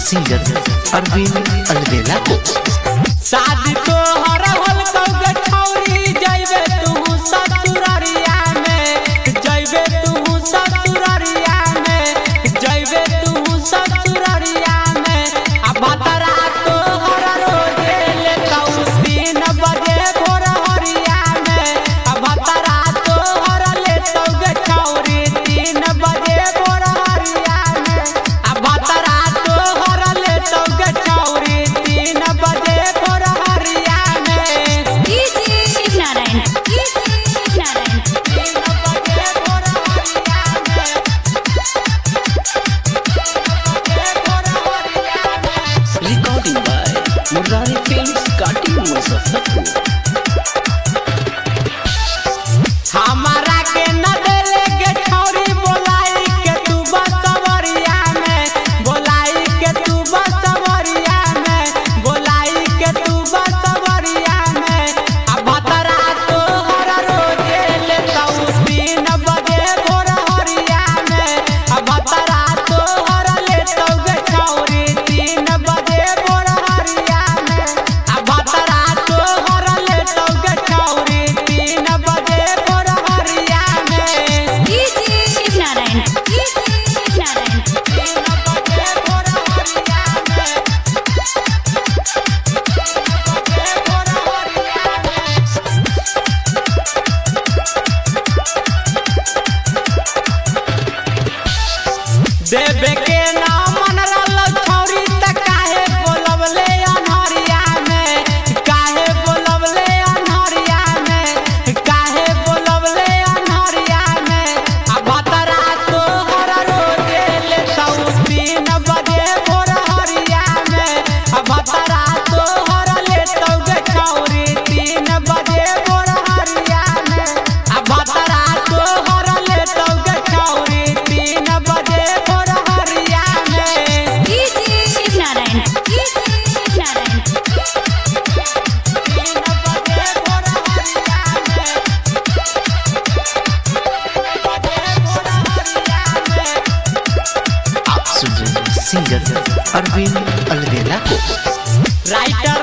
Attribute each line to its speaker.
Speaker 1: Singer Arvind अलवेला को।
Speaker 2: शादी तो हर होल कौगे छौरी जइबे तू ससुररिया में, जइबे तू ससुररिया में, जइबे तू ससुररिया में। अब बतरा तो हर रोजे ले कौ 3 बजे भोर हरिया में। अब बतरा तो हर ले कौगे छौरी 3 बजे भोर हरिया में। अब बतरा तो हर ले कौगे छौरी 3 बजे भोर हरिया में।
Speaker 3: शिव नारायण
Speaker 2: 3 बजे भोर हरिया में, 3 बजे भोर हरिया में।
Speaker 1: रिकॉर्डिंग बाय मुरारी फिल्म्स काटी मुजफ्फरपुर।
Speaker 2: हमारा के न देले के छौरी बोलाई के तू बसवरिया में, बोलाई के तू बसवरिया में, बोलाई के तू बसवरिया में। अब बतरा तो हर रोजे ले कौ 3 बजे भोर हरिया में। अब बतरा तो हर ले कौगे छौरी 3 बजे भोर हरिया में। अब बतरा तो हर ले कौगे छौरी 3 बजे भोर हरिया में।
Speaker 3: शिव नारायण
Speaker 2: 3 बजे भोर हरिया में, 3 बजे भोर हरिया में। देवे के ना मन रहल छौरी त काहे बोलवले अनहरिया में, काहे बोलवले अनहरिया में, काहे बोलवले अनहरिया में। अब बतरा तो हर रोजे ले कौ 3 बजे भोर हरिया में। अब बतरा तो हर ले कौगे छौरी 3 बजे भोर हरिया में। अब बतरा तो हर ले कौगे छौरी 3 बजे भोर हरिया में।
Speaker 3: शिव नारायण
Speaker 2: 3 बजे भोर हरिया में, 3 बजे भोर हरिया में।
Speaker 1: आप सुन रहे हैं सिंगर अरविंद अलवेला को।
Speaker 2: राइटर